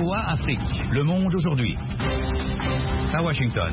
VOA Afrique. Le monde aujourd'hui. À Washington.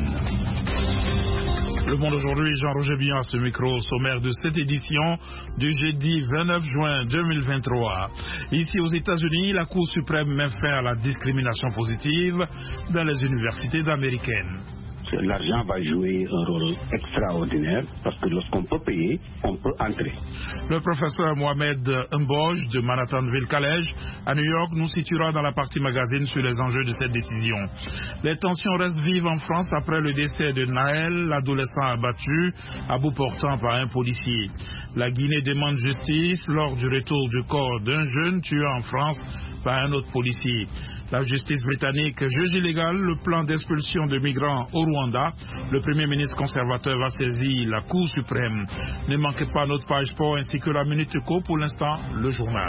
Le monde aujourd'hui, Jean-Roger Billon à ce micro, sommaire de cette édition du jeudi 29 juin 2023. Ici aux États-Unis, la Cour suprême met fin à la discrimination positive dans les universités américaines. L'argent va jouer un rôle extraordinaire parce que lorsqu'on peut payer, on peut entrer. Le professeur Mohamed Mboj de Manhattanville College à New York nous situera dans la partie magazine sur les enjeux de cette décision. Les tensions restent vives en France après le décès de Naël, l'adolescent abattu à bout portant par un policier. La Guinée demande justice lors du retour du corps d'un jeune tué en France par un autre policier. La justice britannique juge illégal le plan d'expulsion de migrants au Rwanda. Le Premier ministre conservateur va saisir la Cour suprême. Ne manquez pas notre page sport ainsi que la Minute Éco. Pour l'instant, le journal.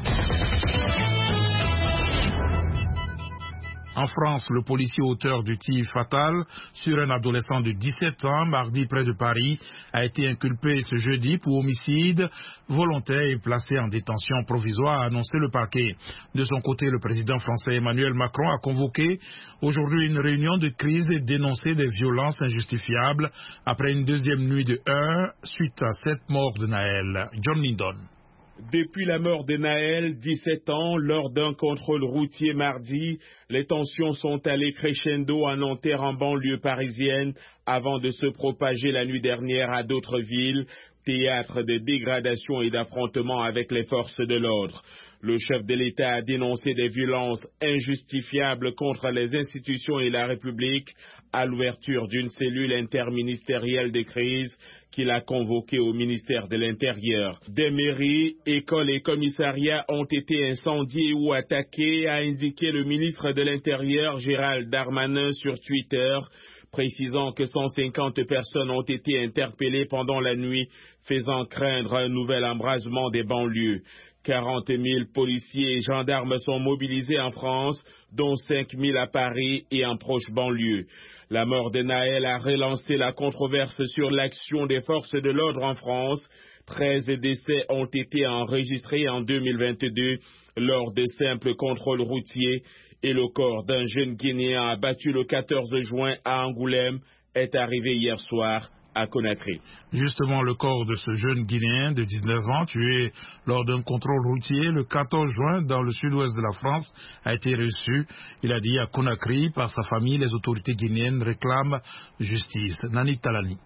En France, le policier auteur du tir fatal sur un adolescent de 17 ans, mardi près de Paris, a été inculpé ce jeudi pour homicide volontaire et placé en détention provisoire, a annoncé le parquet. De son côté, le président français Emmanuel Macron a convoqué aujourd'hui une réunion de crise et dénoncé des violences injustifiables après une deuxième nuit de heurts suite à cette mort de Naël. John Lindon. Depuis la mort de Naël, 17 ans, lors d'un contrôle routier mardi, les tensions sont allées crescendo à Nanterre en banlieue parisienne avant de se propager la nuit dernière à d'autres villes, théâtre de dégradation et d'affrontements avec les forces de l'ordre. Le chef de l'État a dénoncé des violences injustifiables contre les institutions et la République à l'ouverture d'une cellule interministérielle de crise qu'il a convoquée au ministère de l'Intérieur. Des mairies, écoles et commissariats ont été incendiés ou attaqués, a indiqué le ministre de l'Intérieur Gérald Darmanin sur Twitter, précisant que 150 personnes ont été interpellées pendant la nuit, faisant craindre un nouvel embrasement des banlieues. 40 000 policiers et gendarmes sont mobilisés en France, dont 5 000 à Paris et en proche banlieue. La mort de Naël a relancé la controverse sur l'action des forces de l'ordre en France. 13 décès ont été enregistrés en 2022 lors de simples contrôles routiers et le corps d'un jeune Guinéen abattu le 14 juin à Angoulême est arrivé hier soir à Conakry. Justement, le corps de ce jeune Guinéen de 19 ans tué lors d'un contrôle routier le 14 juin dans le sud-ouest de la France a été reçu, il a dit, à Conakry par sa famille. Les autorités guinéennes réclament justice. Nani Talani.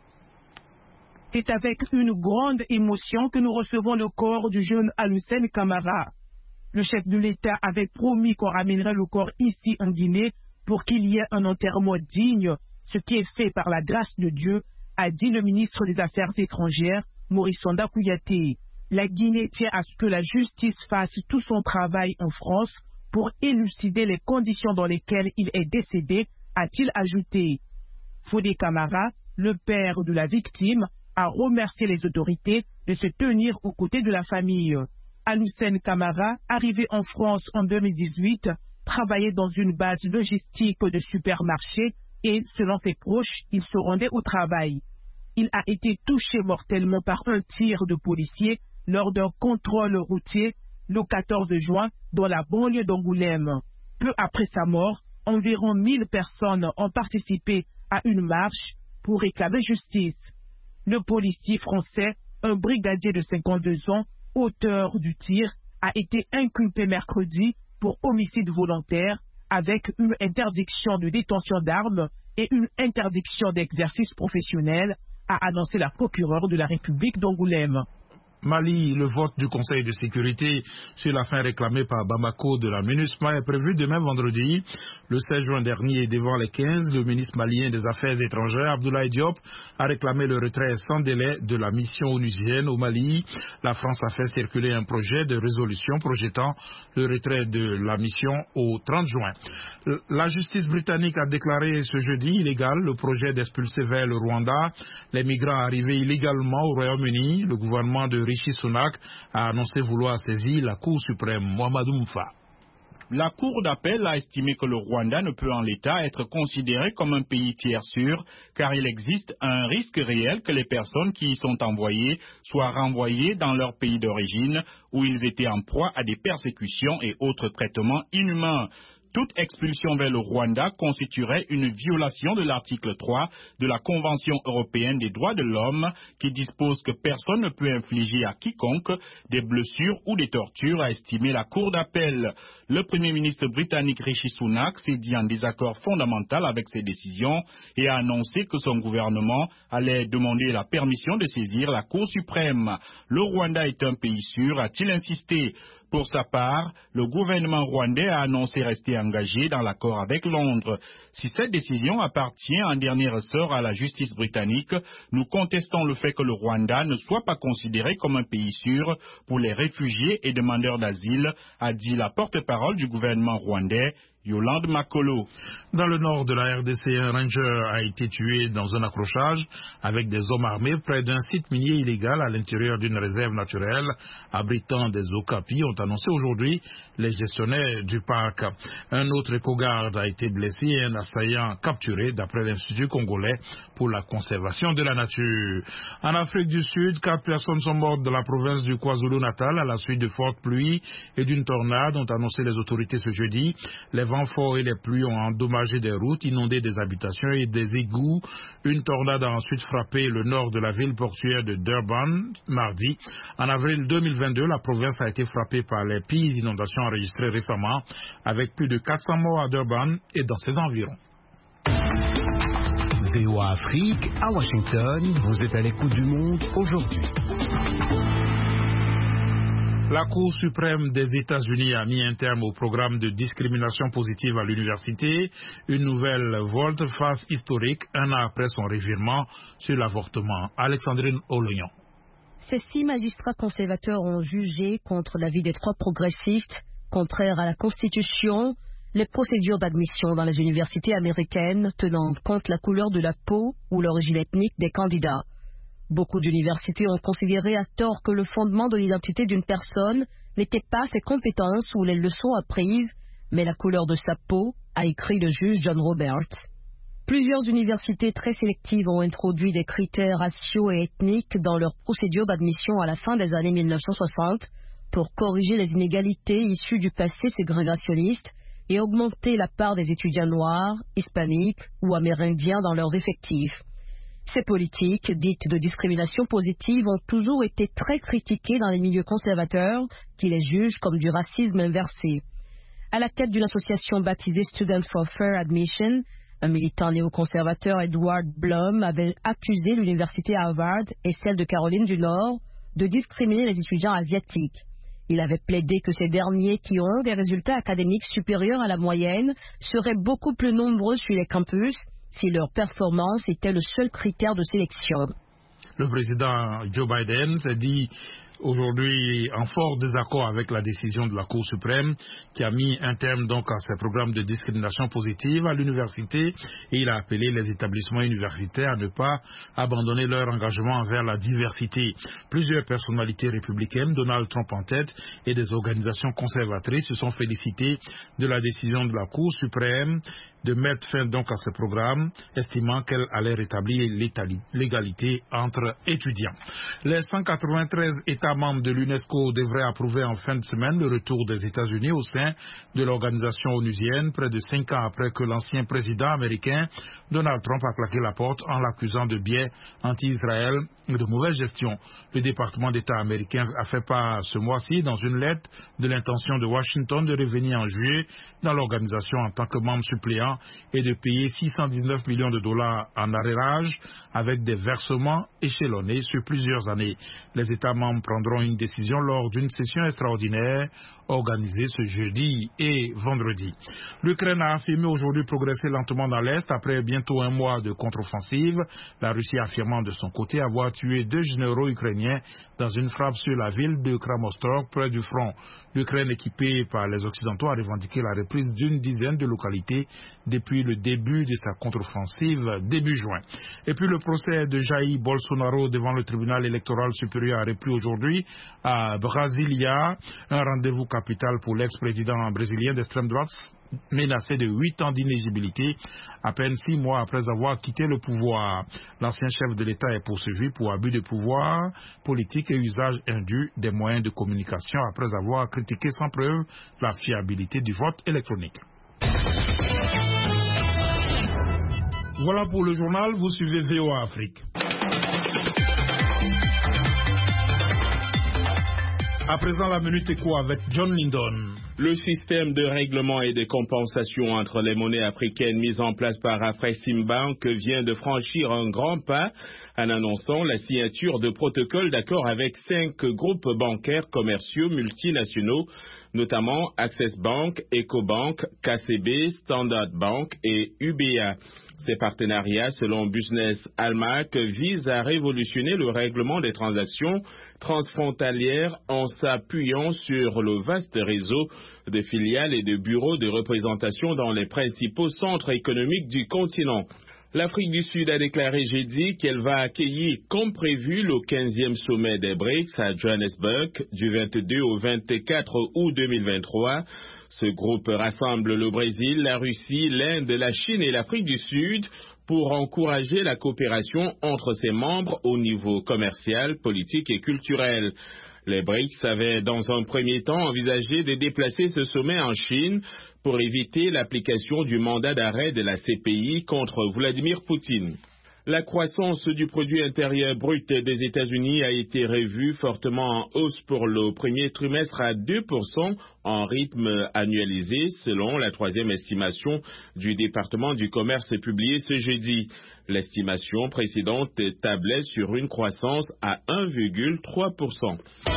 C'est avec une grande émotion que nous recevons le corps du jeune Alhousseni Camara. Le chef de l'État avait promis qu'on ramènerait le corps ici en Guinée pour qu'il y ait un enterrement digne, ce qui est fait par la grâce de Dieu, a dit le ministre des Affaires étrangères, Maurice Sanda Kouyaté. La Guinée tient à ce que la justice fasse tout son travail en France pour élucider les conditions dans lesquelles il est décédé, a-t-il ajouté. Fodé Camara, le père de la victime, a remercié les autorités de se tenir aux côtés de la famille. Alhousseni Camara, arrivé en France en 2018, travaillait dans une base logistique de supermarché et, selon ses proches, il se rendait au travail. Il a été touché mortellement par un tir de policier lors d'un contrôle routier le 14 juin dans la banlieue d'Angoulême. Peu après sa mort, environ 1000 personnes ont participé à une marche pour réclamer justice. Le policier français, un brigadier de 52 ans, auteur du tir, a été inculpé mercredi pour homicide volontaire avec une interdiction de détention d'armes et une interdiction d'exercice professionnel, a annoncé la procureure de la République d'Angoulême. Mali, le vote du Conseil de sécurité sur la fin réclamée par Bamako de la MINUSMA est prévu demain vendredi. Le 16 juin dernier, devant les 15, le ministre malien des Affaires étrangères, Abdoulaye Diop, a réclamé le retrait sans délai de la mission onusienne au Mali. La France a fait circuler un projet de résolution projetant le retrait de la mission au 30 juin. La justice britannique a déclaré ce jeudi illégal le projet d'expulser vers le Rwanda les migrants arrivés illégalement au Royaume-Uni. Le gouvernement de Rishi Sunak a annoncé vouloir saisir la Cour suprême. Mohamedou Moufa. La Cour d'appel a estimé que le Rwanda ne peut en l'état être considéré comme un pays tiers sûr, car il existe un risque réel que les personnes qui y sont envoyées soient renvoyées dans leur pays d'origine, où ils étaient en proie à des persécutions et autres traitements inhumains. Toute expulsion vers le Rwanda constituerait une violation de l'article 3 de la Convention européenne des droits de l'homme qui dispose que personne ne peut infliger à quiconque des blessures ou des tortures, a estimé la Cour d'appel. Le Premier ministre britannique Rishi Sunak s'est dit en désaccord fondamental avec ces décisions et a annoncé que son gouvernement allait demander la permission de saisir la Cour suprême. Le Rwanda est un pays sûr, a-t-il insisté. Pour sa part, le gouvernement rwandais a annoncé rester engagé dans l'accord avec Londres. Si cette décision appartient en dernier ressort à la justice britannique, nous contestons le fait que le Rwanda ne soit pas considéré comme un pays sûr pour les réfugiés et demandeurs d'asile, a dit la porte-parole du gouvernement rwandais, Yolande Makolo. Dans le nord de la RDC, un ranger a été tué dans un accrochage avec des hommes armés près d'un site minier illégal à l'intérieur d'une réserve naturelle abritant des okapis, ont annoncé aujourd'hui les gestionnaires du parc. Un autre éco-garde a été blessé et un assaillant capturé d'après l'Institut congolais pour la conservation de la nature. En Afrique du Sud, 4 personnes sont mortes dans la province du KwaZulu-Natal à la suite de fortes pluies et d'une tornade, ont annoncé les autorités ce jeudi. Les vents forts et les pluies ont endommagé des routes, inondé des habitations et des égouts. Une tornade a ensuite frappé le nord de la ville portuaire de Durban mardi. En avril 2022, la province a été frappée par les pires inondations enregistrées récemment, avec plus de 400 morts à Durban et dans ses environs. VOA Afrique, à Washington, vous êtes à l'écoute du monde aujourd'hui. La Cour suprême des États-Unis a mis un terme au programme de discrimination positive à l'université. Une nouvelle volte-face historique, un an après son revirement sur l'avortement. Alexandrine Olognon. Ces 6 magistrats conservateurs ont jugé, contre l'avis des 3 progressistes, contraire à la Constitution, les procédures d'admission dans les universités américaines tenant compte la couleur de la peau ou l'origine ethnique des candidats. Beaucoup d'universités ont considéré à tort que le fondement de l'identité d'une personne n'était pas ses compétences ou les leçons apprises, mais la couleur de sa peau, a écrit le juge John Roberts. Plusieurs universités très sélectives ont introduit des critères raciaux et ethniques dans leurs procédures d'admission à la fin des années 1960 pour corriger les inégalités issues du passé ségrégationniste et augmenter la part des étudiants noirs, hispaniques ou amérindiens dans leurs effectifs. Ces politiques, dites de discrimination positive, ont toujours été très critiquées dans les milieux conservateurs, qui les jugent comme du racisme inversé. À la tête d'une association baptisée Students for Fair Admission, un militant néoconservateur, Edward Blum, avait accusé l'université Harvard et celle de Caroline du Nord de discriminer les étudiants asiatiques. Il avait plaidé que ces derniers, qui ont des résultats académiques supérieurs à la moyenne, seraient beaucoup plus nombreux sur les campus si leur performance était le seul critère de sélection. Le président Joe Biden s'est dit aujourd'hui en fort désaccord avec la décision de la Cour suprême qui a mis un terme donc à ces programmes de discrimination positive à l'université, et il a appelé les établissements universitaires à ne pas abandonner leur engagement envers la diversité. Plusieurs personnalités républicaines, Donald Trump en tête, et des organisations conservatrices se sont félicitées de la décision de la Cour suprême de mettre fin donc à ce programme, estimant qu'elle allait rétablir l'égalité entre étudiants. Les 193 États membres de l'UNESCO devraient approuver en fin de semaine le retour des États-Unis au sein de l'organisation onusienne, près de 5 ans après que l'ancien président américain Donald Trump a claqué la porte en l'accusant de biais anti-Israël et de mauvaise gestion. Le département d'État américain a fait part ce mois-ci dans une lettre de l'intention de Washington de revenir en juillet dans l'organisation en tant que membre suppléant et de payer 619 millions de dollars en arrérage avec des versements échelonnés sur plusieurs années. Les États membres prendront une décision lors d'une session extraordinaire organisée ce jeudi et vendredi. L'Ukraine a affirmé aujourd'hui progresser lentement dans l'Est après bientôt un mois de contre-offensive. La Russie affirmant de son côté avoir tué 2 généraux ukrainiens dans une frappe sur la ville de Kramatorsk près du front. L'Ukraine, équipée par les Occidentaux, a revendiqué la reprise d'une dizaine de localités depuis le début de sa contre-offensive début juin. Et puis le procès de Jair Bolsonaro devant le tribunal électoral supérieur a repris aujourd'hui à Brasilia, un rendez-vous capital pour l'ex-président brésilien d'extrême droite menacé de 8 ans d'inéligibilité à peine 6 mois après avoir quitté le pouvoir. L'ancien chef de l'État est poursuivi pour abus de pouvoir politique et usage indu des moyens de communication après avoir critiqué sans preuve la fiabilité du vote électronique. Voilà pour le journal, vous suivez VOA Afrique. À présent, la Minute Éco avec John Lindon. Le système de règlement et de compensation entre les monnaies africaines mis en place par Afreximbank vient de franchir un grand pas en annonçant la signature de protocoles d'accord avec 5 groupes bancaires commerciaux multinationaux, notamment Access Bank, Ecobank, KCB, Standard Bank et UBA. Ces partenariats, selon Business Almac, visent à révolutionner le règlement des transactions transfrontalières en s'appuyant sur le vaste réseau de filiales et de bureaux de représentation dans les principaux centres économiques du continent. L'Afrique du Sud a déclaré jeudi qu'elle va accueillir comme prévu le 15e sommet des BRICS à Johannesburg du 22 au 24 août 2023. Ce groupe rassemble le Brésil, la Russie, l'Inde, la Chine et l'Afrique du Sud pour encourager la coopération entre ses membres au niveau commercial, politique et culturel. Les BRICS avaient dans un premier temps envisagé de déplacer ce sommet en Chine pour éviter l'application du mandat d'arrêt de la CPI contre Vladimir Poutine. La croissance du produit intérieur brut des États-Unis a été revue fortement en hausse pour le premier trimestre à 2% en rythme annualisé, selon la 3e estimation du département du commerce publiée ce jeudi. L'estimation précédente tablait sur une croissance à 1,3%.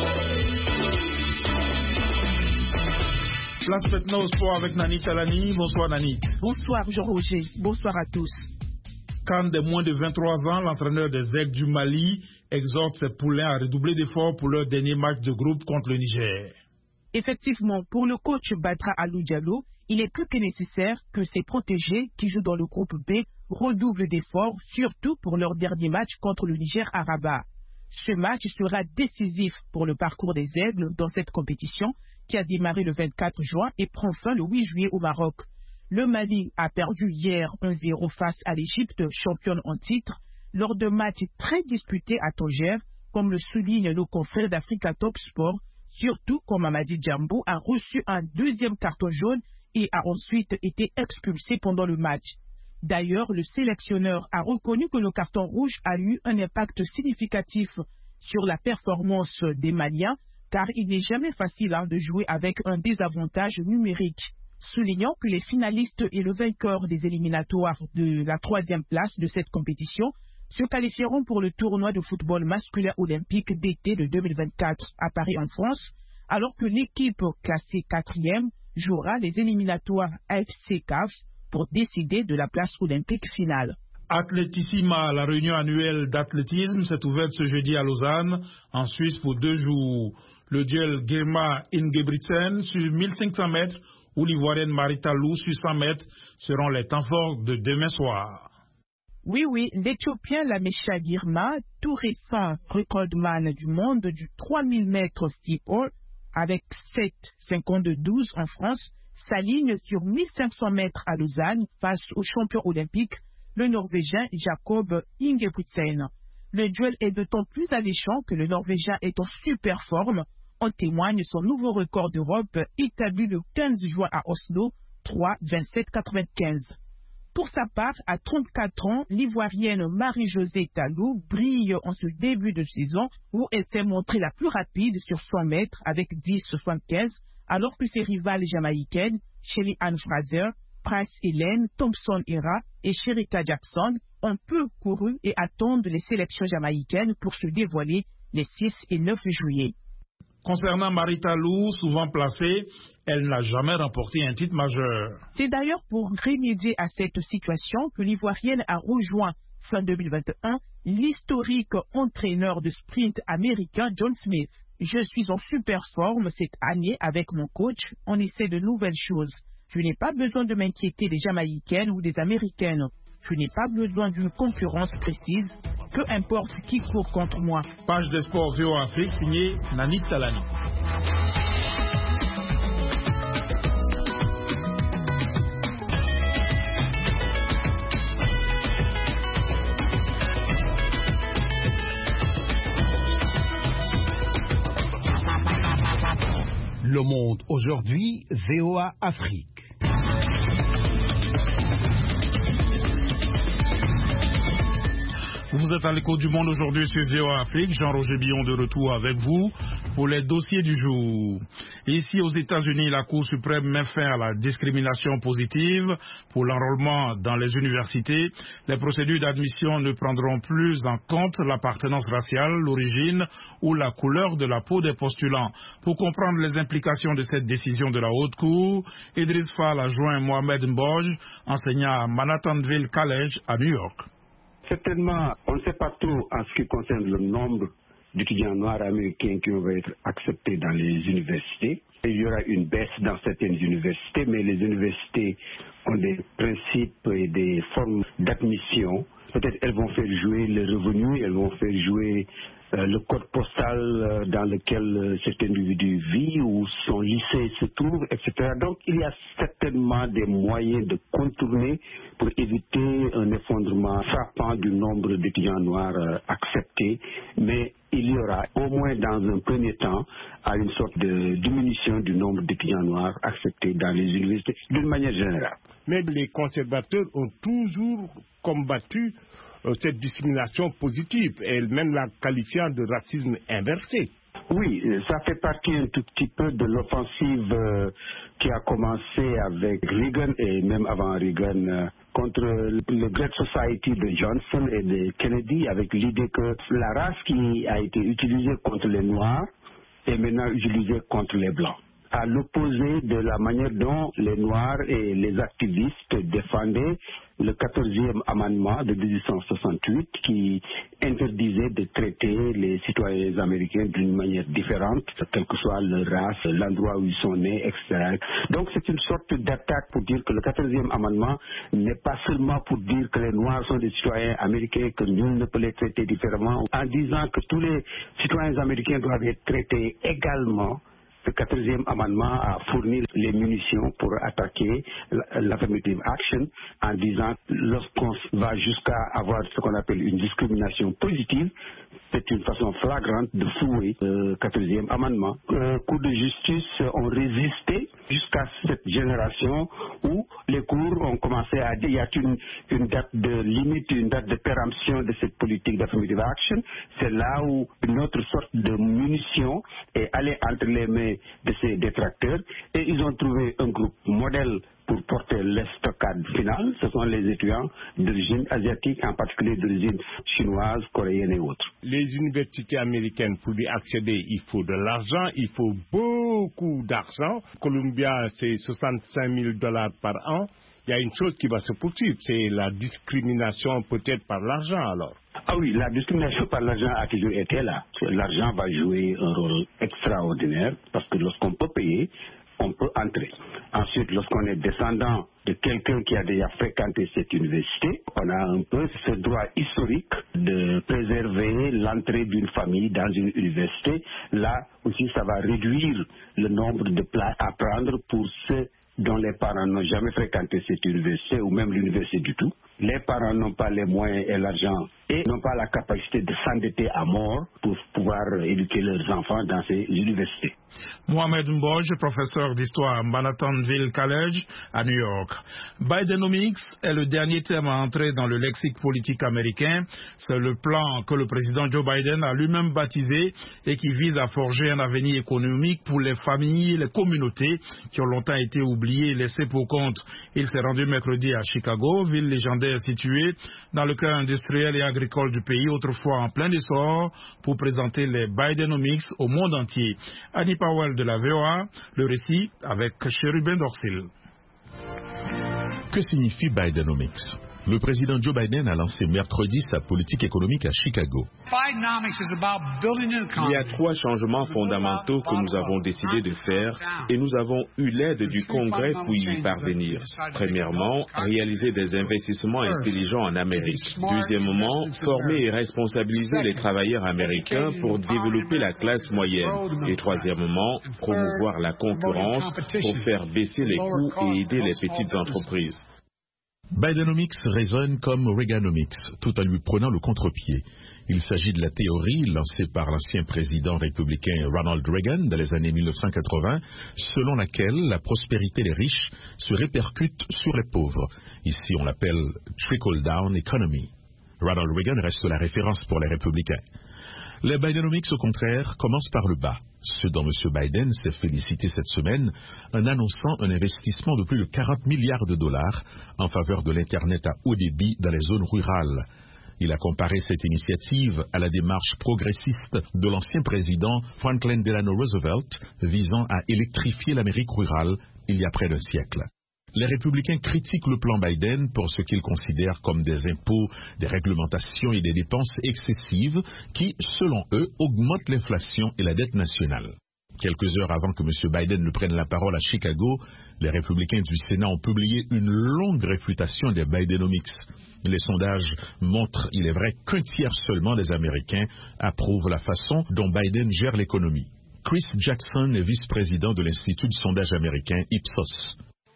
Place maintenant au sport avec Nani Talani. Bonsoir Nani. Bonsoir Jean-Roger. Bonsoir à tous. Quand des moins de 23 ans, l'entraîneur des Aigles du Mali exhorte ses poulains à redoubler d'efforts pour leur dernier match de groupe contre le Niger. Effectivement, pour le coach Badra Alou Diallo, il est plus que nécessaire que ses protégés qui jouent dans le groupe B redoublent d'efforts, surtout pour leur dernier match contre le Niger à Rabat. Ce match sera décisif pour le parcours des Aigles dans cette compétition qui a démarré le 24 juin et prend fin le 8 juillet au Maroc. Le Mali a perdu hier 1-0 face à l'Égypte, championne en titre, lors de matchs très disputés à Tanger, comme le souligne nos confrères d'Africa Top Sport, surtout quand Mamadi Djambo a reçu un deuxième carton jaune et a ensuite été expulsé pendant le match. D'ailleurs, le sélectionneur a reconnu que le carton rouge a eu un impact significatif sur la performance des Maliens, car il n'est jamais facile de jouer avec un désavantage numérique. Soulignant que les finalistes et le vainqueur des éliminatoires de la 3e place de cette compétition se qualifieront pour le tournoi de football masculin olympique d'été de 2024 à Paris en France, alors que l'équipe classée 4e jouera les éliminatoires AFC CAF pour décider de la place olympique finale. Athlétissima, la réunion annuelle d'athlétisme, s'est ouverte ce jeudi à Lausanne, en Suisse, pour 2 jours. Le duel Girma-Ingebrigtsen sur 1500 mètres ou l'Ivoirienne Marita Lou sur 100 mètres seront les temps forts de demain soir. Oui, l'Éthiopien Lamesha Girma, tout récent recordman du monde du 3000 mètres steeple, avec 7,52 en France, s'aligne sur 1500 mètres à Lausanne face au champion olympique, le Norvégien Jakob Ingebrigtsen. Le duel est d'autant plus alléchant que le Norvégien est en super forme. En témoigne son nouveau record d'Europe établi le 15 juin à Oslo, 3,27,95. Pour sa part, à 34 ans, l'Ivoirienne Marie-Josée Talou brille en ce début de saison où elle s'est montrée la plus rapide sur 100 mètres avec 10,75, alors que ses rivales jamaïcaines, Shelly Ann Fraser, Price Hélène, Thompson Hera et Sherika Jackson ont peu couru et attendent les sélections jamaïcaines pour se dévoiler les 6 et 9 juillet. Concernant Marita Lou, souvent placée, elle n'a jamais remporté un titre majeur. C'est d'ailleurs pour remédier à cette situation que l'Ivoirienne a rejoint fin 2021 l'historique entraîneur de sprint américain John Smith. Je suis en super forme cette année avec mon coach, on essaie de nouvelles choses. Je n'ai pas besoin de m'inquiéter des Jamaïcaines ou des Américaines. Je n'ai pas besoin d'une concurrence précise, peu importe qui court contre moi. Page des sports VOA Afrique, signée Nani Talani. Le monde aujourd'hui, VOA Afrique. Vous êtes à l'écho du monde aujourd'hui sur VOA Afrique. Jean-Roger Billon de retour avec vous pour les dossiers du jour. Ici aux États-Unis, la Cour suprême met fin à la discrimination positive pour l'enrôlement dans les universités. Les procédures d'admission ne prendront plus en compte l'appartenance raciale, l'origine ou la couleur de la peau des postulants. Pour comprendre les implications de cette décision de la Haute Cour, Idriss Fall a joint Mohamed Mbodj, enseignant à Manhattanville College à New York. Certainement, on ne sait pas trop en ce qui concerne le nombre d'étudiants noirs américains qui vont être acceptés dans les universités. Il y aura une baisse dans certaines universités, mais les universités ont des principes et des formes d'admission. Peut-être elles vont faire jouer les revenus, elles vont faire jouer le code postal dans lequel cet individu vit ou son lycée se trouve, etc. Donc il y a certainement des moyens de contourner pour éviter un effondrement frappant du nombre d'étudiants noirs acceptés, mais il y aura au moins dans un premier temps une sorte de diminution du nombre d'étudiants noirs acceptés dans les universités d'une manière générale. Mais les conservateurs ont toujours combattu cette discrimination positive, et même la qualifiant de racisme inversé. Oui, ça fait partie un tout petit peu de l'offensive qui a commencé avec Reagan et même avant Reagan contre le Great Society de Johnson et de Kennedy, avec l'idée que la race qui a été utilisée contre les Noirs est maintenant utilisée contre les Blancs, à l'opposé de la manière dont les Noirs et les activistes défendaient le 14e amendement de 1868 qui interdisait de traiter les citoyens américains d'une manière différente, quelle que soit leur race, l'endroit où ils sont nés, etc. Donc c'est une sorte d'attaque pour dire que le 14e amendement n'est pas seulement pour dire que les Noirs sont des citoyens américains, que nul ne peut les traiter différemment, en disant que tous les citoyens américains doivent être traités également. Le 14e amendement a fourni les munitions pour attaquer l'affirmative action en disant lorsqu'on va jusqu'à avoir ce qu'on appelle une discrimination positive, c'est une façon flagrante de flouer le 14e amendement. Cours de justice ont résisté jusqu'à cette génération où les cours ont commencé à dire il y a une date de limite, une date de péremption de cette politique d'affirmative action. C'est là où une autre sorte de munition est allée entre les mains de ces détracteurs et ils ont trouvé un groupe modèle pour porter l'estocade finale. Ce sont les étudiants d'origine asiatique, en particulier d'origine chinoise, coréenne et autres. Les universités américaines, pour y accéder, il faut de l'argent, il faut beaucoup d'argent. Columbia, c'est $65 000 par an. Il y a une chose qui va se poursuivre, c'est la discrimination peut-être par l'argent alors. Ah oui, la discrimination par l'argent a toujours été là. L'argent va jouer un rôle extraordinaire parce que lorsqu'on peut payer, on peut entrer. Ensuite, lorsqu'on est descendant de quelqu'un qui a déjà fréquenté cette université, on a un peu ce droit historique de préserver l'entrée d'une famille dans une université. Là aussi, ça va réduire le nombre de places à prendre pour ceux dont les parents n'ont jamais fréquenté cette université ou même l'université du tout. Les parents n'ont pas les moyens et l'argent et n'ont pas la capacité de s'endetter à mort pour pouvoir éduquer leurs enfants dans ces universités. Mohamed Mbodj, professeur d'histoire à Manhattanville College à New York. Bidenomics est le dernier terme à entrer dans le lexique politique américain. C'est le plan que le président Joe Biden a lui-même baptisé et qui vise à forger un avenir économique pour les familles et les communautés qui ont longtemps été oubliées et laissées pour compte. Il s'est rendu mercredi à Chicago, ville légendaire située dans le cœur industriel et agricole du pays, autrefois en plein essor, pour présenter les Bidenomics au monde entier. Annie Powell de la VOA, le récit avec Chérubin Dorsil. Que signifie Bidenomics? Le président Joe Biden a lancé mercredi sa politique économique à Chicago. Il y a 3 changements fondamentaux que nous avons décidé de faire et nous avons eu l'aide du Congrès pour y parvenir. Premièrement, réaliser des investissements intelligents en Amérique. Deuxièmement, former et responsabiliser les travailleurs américains pour développer la classe moyenne. Et troisièmement, promouvoir la concurrence pour faire baisser les coûts et aider les petites entreprises. Bidenomics résonne comme Reaganomics, tout en lui prenant le contre-pied. Il s'agit de la théorie lancée par l'ancien président républicain Ronald Reagan dans les années 1980, selon laquelle la prospérité des riches se répercute sur les pauvres. Ici, on l'appelle trickle-down economy. Ronald Reagan reste la référence pour les républicains. Les Bidenomics, au contraire, commencent par le bas, ce dont M. Biden s'est félicité cette semaine en annonçant un investissement de plus de 40 milliards de dollars en faveur de l'Internet à haut débit dans les zones rurales. Il a comparé cette initiative à la démarche progressiste de l'ancien président Franklin Delano Roosevelt visant à électrifier l'Amérique rurale il y a près d'un siècle. Les républicains critiquent le plan Biden pour ce qu'ils considèrent comme des impôts, des réglementations et des dépenses excessives qui, selon eux, augmentent l'inflation et la dette nationale. Quelques heures avant que M. Biden ne prenne la parole à Chicago, les républicains du Sénat ont publié une longue réfutation des Bidenomics. Les sondages montrent, il est vrai, qu'un tiers seulement des Américains approuvent la façon dont Biden gère l'économie. Chris Jackson est vice-président de l'Institut de sondage américain Ipsos.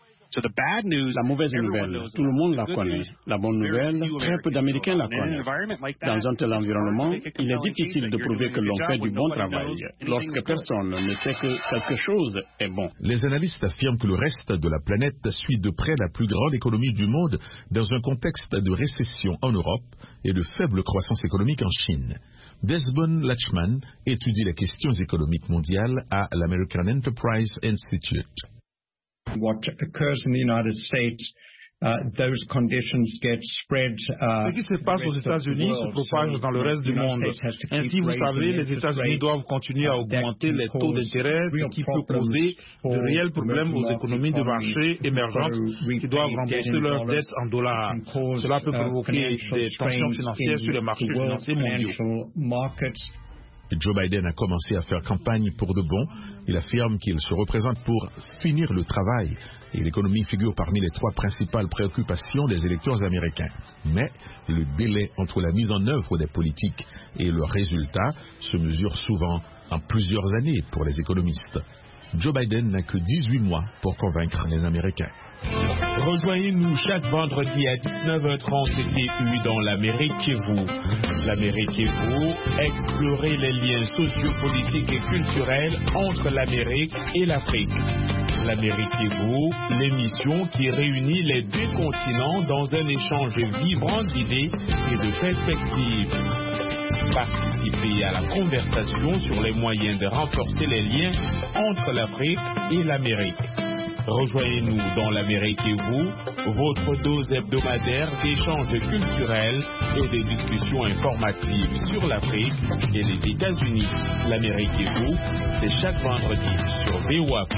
La mauvaise nouvelle, tout le monde la connaît. La bonne nouvelle, très peu d'Américains la connaissent. Dans un tel environnement, il est difficile de prouver que l'on fait du bon travail lorsque personne ne sait que quelque chose est bon. Les analystes affirment que le reste de la planète suit de près la plus grande économie du monde dans un contexte de récession en Europe et de faible croissance économique en Chine. Desmond Lachman étudie les questions économiques mondiales à l'American Enterprise Institute. What occurs in the United States, those conditions get spread. Ce qui se passe aux États-Unis se propage dans le reste du monde. Ainsi, vous savez, les États-Unis doivent continuer à augmenter les taux d'intérêt, ce qui peut poser de réels problèmes aux économies de marché émergentes qui doivent rembourser leurs dettes en dollars. Cela peut provoquer des tensions financières sur les marchés financiers mondiaux. Joe Biden a commencé à faire campagne pour de bon. Il affirme qu'il se représente pour finir le travail et l'économie figure parmi les 3 principales préoccupations des électeurs américains. Mais le délai entre la mise en œuvre des politiques et le résultat se mesure souvent en plusieurs années pour les économistes. Joe Biden n'a que 18 mois pour convaincre les Américains. Rejoignez-nous chaque vendredi à 19h30 et TU dans l'Amérique et vous. L'Amérique et vous, explorez les liens sociopolitiques et culturels entre l'Amérique et l'Afrique. L'Amérique et vous, l'émission qui réunit les 2 continents dans un échange vibrant d'idées et de perspectives. Participez à la conversation sur les moyens de renforcer les liens entre l'Afrique et l'Amérique. Rejoignez-nous dans l'Amérique et vous, votre dose hebdomadaire d'échanges culturels et des discussions informatives sur l'Afrique et les États-Unis. L'Amérique et vous, c'est chaque vendredi sur VOA.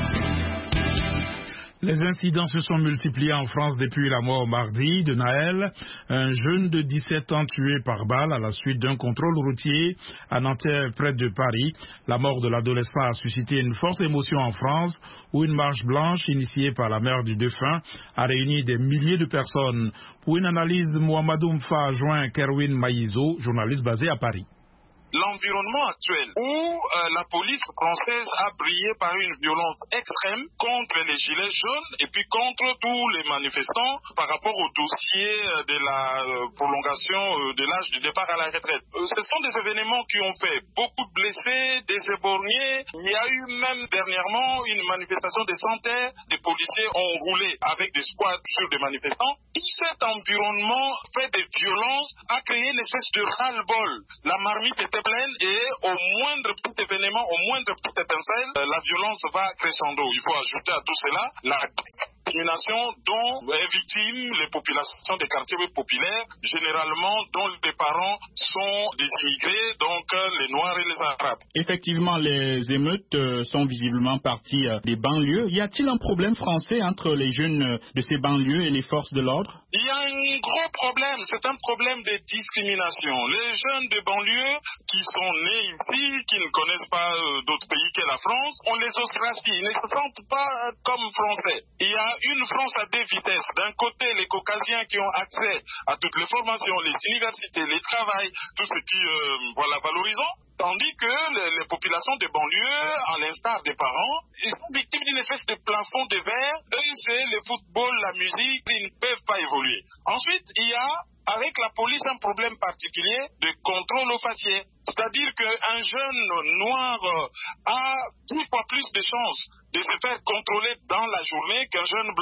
Les incidents se sont multipliés en France depuis la mort mardi de Naël, un jeune de 17 ans tué par balle à la suite d'un contrôle routier à Nanterre près de Paris. La mort de l'adolescent a suscité une forte émotion en France où une marche blanche initiée par la mère du défunt a réuni des milliers de personnes. Pour une analyse, Mohamedou Mfa a joint Kerwin Maïzo, journaliste basé à Paris. L'environnement actuel où la police française a brillé par une violence extrême contre les gilets jaunes et puis contre tous les manifestants par rapport au dossier de la prolongation de l'âge du départ à la retraite. Ce sont des événements qui ont fait beaucoup de blessés, des éborgnés. Il y a eu même dernièrement une manifestation des centaines de policiers ont roulé avec des squads sur des manifestants. Tout cet environnement fait des violences a créé une espèce de ras-le-bol. La marmite était pleine et au moindre petit événement, au moindre petite étincelle, la violence va crescendo. Il faut ajouter à tout cela la discrimination dont est victime les populations des quartiers populaires, généralement dont les parents sont des immigrés, donc les Noirs et les Arabes. Effectivement, les émeutes sont visiblement parties des banlieues. Y a-t-il un problème français entre les jeunes de ces banlieues et les forces de l'ordre? Il y a un gros problème, c'est un problème de discrimination. Les jeunes de banlieue qui sont nés ici, qui ne connaissent pas d'autres pays que la France, on les ostracie, ils ne se sentent pas comme français. Il y a une France à 2 vitesses. D'un côté, les caucasiens qui ont accès à toutes les formations, les universités, les travails, tout ce qui valorisant. Tandis que les populations des banlieues, à l'instar des parents, ils sont victimes d'une espèce de plafond de verre. Eux, c'est le football, la musique, ils ne peuvent pas évoluer. Ensuite, il y a, avec la police, un problème particulier de contrôle au faciès. C'est-à-dire qu'un jeune noir a 10 fois plus de chances de se faire contrôler dans la journée qu'un jeune blanc.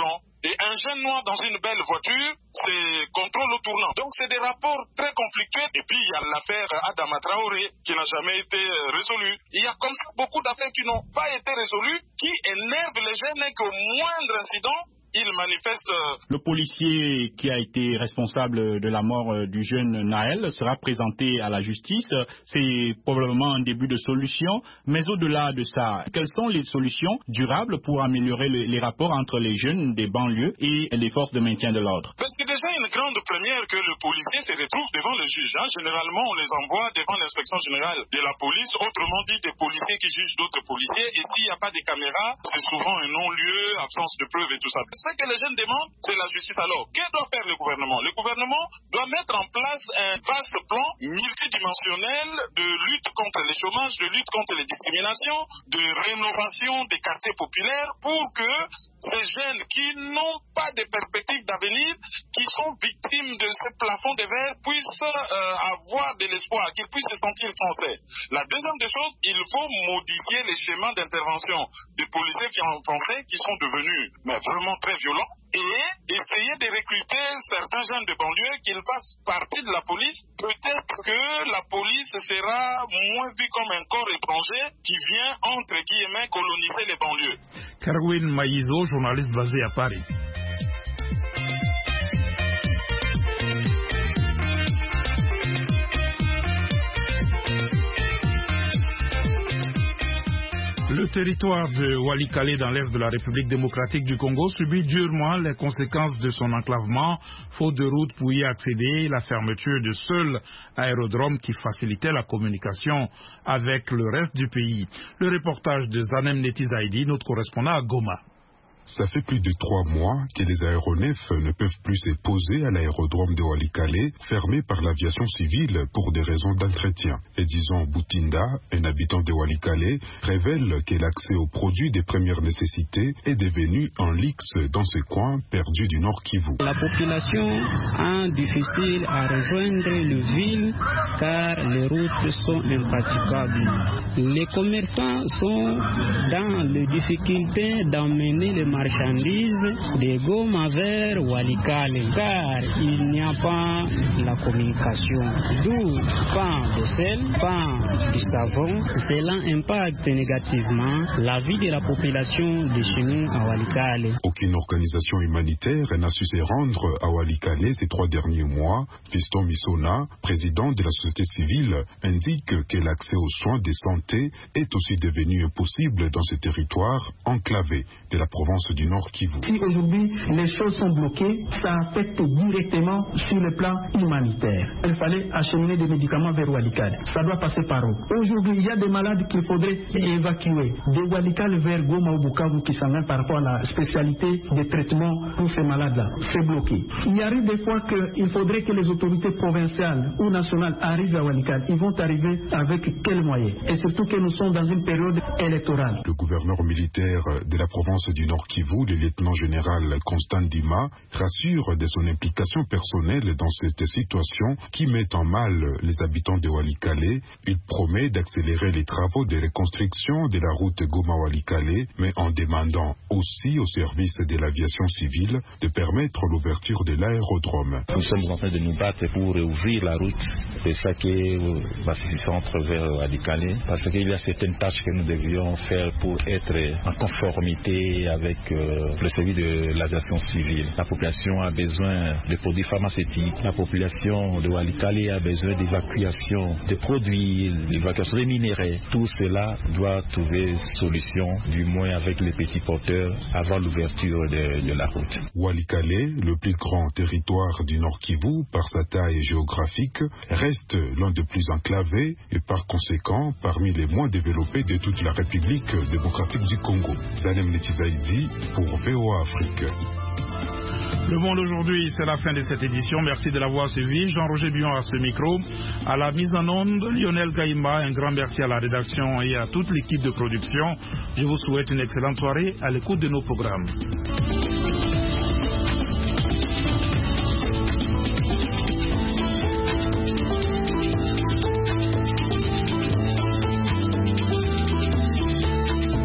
et un jeune noir dans une belle voiture, c'est contrôle au tournant. Donc c'est des rapports très conflictuels. Et puis il y a l'affaire Adama Traoré qui n'a jamais été résolue. Il y a comme ça beaucoup d'affaires qui n'ont pas été résolues, qui énervent les jeunes et qu'au moindre incident, il manifeste. Le policier qui a été responsable de la mort du jeune Naël sera présenté à la justice. C'est probablement un début de solution. Mais au-delà de ça, quelles sont les solutions durables pour améliorer les rapports entre les jeunes des banlieues et les forces de maintien de l'ordre? Parce que déjà une grande première que le policier se retrouve devant le juge. Généralement, on les envoie devant l'inspection générale de la police. Autrement dit, des policiers qui jugent d'autres policiers. Et s'il n'y a pas de caméras, c'est souvent un non-lieu, absence de preuves et tout ça. Ce que les jeunes demandent, c'est la justice. Alors, que doit faire le gouvernement? Le gouvernement doit mettre en place un vaste plan multidimensionnel de lutte contre le chômage, de lutte contre les discriminations, de rénovation des quartiers populaires pour que ces jeunes qui n'ont pas de perspectives d'avenir, qui sont victimes de ce plafond de verre, puissent avoir de l'espoir, qu'ils puissent se sentir français. La deuxième des choses, il faut modifier les schémas d'intervention des policiers français qui sont devenus vraiment très violents et essayer de recruter certains jeunes de banlieue qu'ils fassent partie de la police. Peut-être que la police sera moins vue comme un corps étranger qui vient, entre guillemets, coloniser les banlieues. Kerwin Maïzo, journaliste basé à Paris. Le territoire de Walikale dans l'est de la République démocratique du Congo subit durement les conséquences de son enclavement, faute de route pour y accéder, la fermeture de seul aérodrome qui facilitait la communication avec le reste du pays. Le reportage de Zanem Netizaidi, notre correspondant à Goma. Ça fait plus de 3 mois que les aéronefs ne peuvent plus se poser à l'aérodrome de Walikale, fermé par l'aviation civile pour des raisons d'entretien. Edison Boutinda, un habitant de Walikale, révèle que l'accès aux produits de première nécessité est devenu un luxe dans ce coin perdu du Nord Kivu. La population a difficile à rejoindre le ville car les routes sont impraticables. Les commerçants sont dans les difficultés d'emmener les marchandises de Goma vers Walikale car il n'y a pas la communication. D'où pas de sel, pas de savon. Cela impacte négativement la vie de la population de chez nous à Walikale. Aucune organisation humanitaire n'a su se rendre à Walikale ces 3 derniers mois. Fiston Misona, président de la société civile, indique que l'accès aux soins de santé est aussi devenu impossible dans ce territoire enclavé de la province du Nord Kivu. Si aujourd'hui les choses sont bloquées, ça affecte directement sur le plan humanitaire. Il fallait acheminer des médicaments vers Walikale. Ça doit passer par où? Aujourd'hui, il y a des malades qu'il faudrait évacuer de Walikale vers Goma ou Bukavu qui s'en par rapport à la spécialité des traitements pour ces malades-là. C'est bloqué. Il arrive des fois qu'il faudrait que les autorités provinciales ou nationales arrivent à Walikale. Ils vont arriver avec quels moyens? Et surtout que nous sommes dans une période électorale. Le gouverneur militaire de la province du Nord Kivu, le lieutenant-général Constant Dima, rassure de son implication personnelle dans cette situation qui met en mal les habitants de Walikale. Il promet d'accélérer les travaux de reconstruction de la route Goma-Walikale, mais en demandant aussi au service de l'aviation civile de permettre l'ouverture de l'aérodrome. Nous sommes en train de nous battre pour ouvrir la route. C'est ça qui est centre vers Walikale, parce qu'il y a certaines tâches que nous devions faire pour être en conformité avec le service de l'aviation civile. La population a besoin de produits pharmaceutiques. La population de Walikale a besoin d'évacuation de produits, d'évacuation des minéraux. Tout cela doit trouver solution, du moins avec les petits porteurs, avant l'ouverture de la route. Walikale, le plus grand territoire du Nord Kivu par sa taille géographique, reste l'un des plus enclavés et par conséquent parmi les moins développés de toute la République démocratique du Congo. Salem Netizaidi pour VOA Afrique. Le Monde aujourd'hui, c'est la fin de cette édition. Merci de l'avoir suivi. Jean-Roger Bion à ce micro. À la mise en onde, Lionel Kaïmba. Un grand merci à la rédaction et à toute l'équipe de production. Je vous souhaite une excellente soirée à l'écoute de nos programmes.